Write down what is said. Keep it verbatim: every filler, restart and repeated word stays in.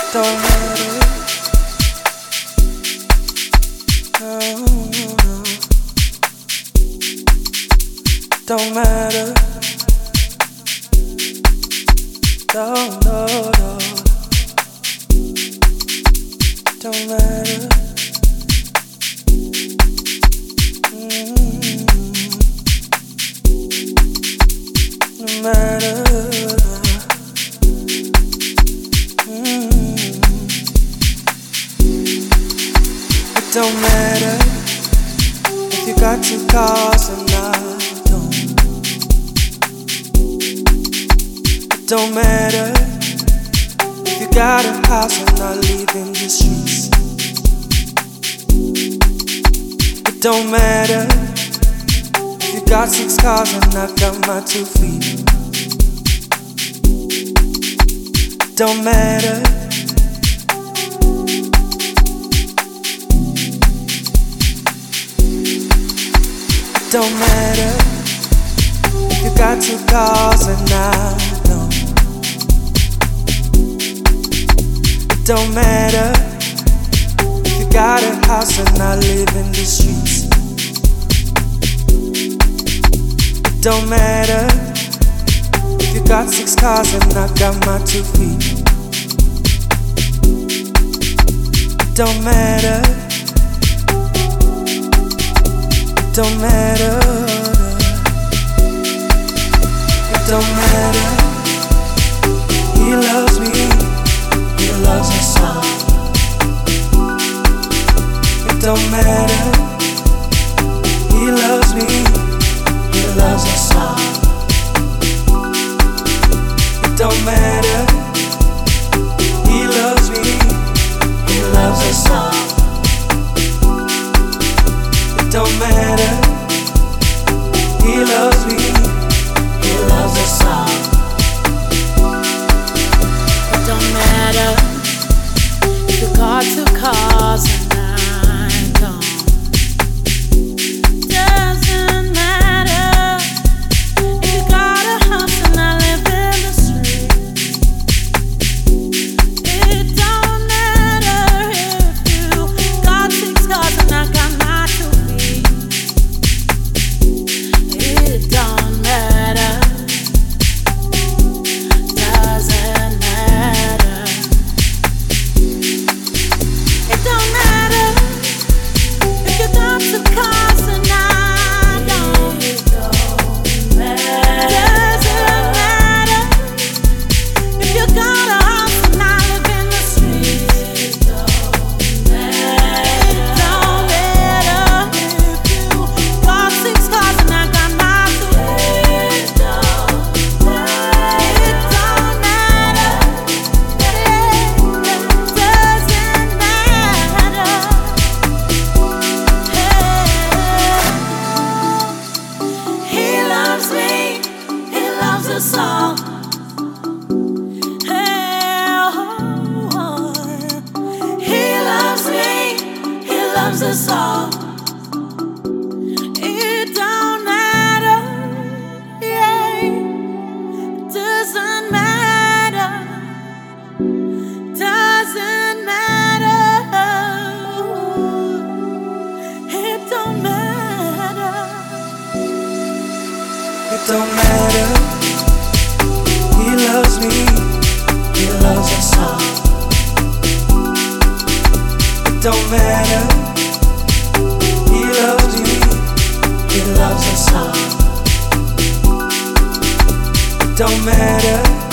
Don't matter. No, no. Don't matter. No, no, no. Don't matter. Mm-hmm. No matter. It don't matter if you got two cars and I don't. It don't matter if you got a house and I live in the streets. It don't matter if you got six cars and I got my two feet. It don't matter. It don't matter if you got two cars and I don't. It don't matter if you got a house and I live in the streets. It don't matter if you got six cars and I got my two feet. It don't matter. Don't matter. It don't matter. He loves me. He loves us all. It don't matter. He loves me. He loves us all. It don't matter. He loves me. He loves us all. It don't matter. He loves me. He loves us all. It don't matter if you got two cars and I don't. Doesn't matter if you got a house and I live in the street. It don't matter if you got six cars and I got my two. It don't matter, doesn't matter. It don't matter if you got two cars and I don't. It don't matter, doesn't matter if you got a house and I live in the street. It don't matter, it don't matter if you got six cars and I got my two. It don't matter, it don't matter, it doesn't matter. Hey, he loves me, he loves us all. Hey, oh, he loves me, he loves us all. It don't matter, yeah, doesn't matter, doesn't matter, it don't matter. It don't matter. He loves me. He loves us all. It don't matter. He loves me. He loves us all. It don't matter.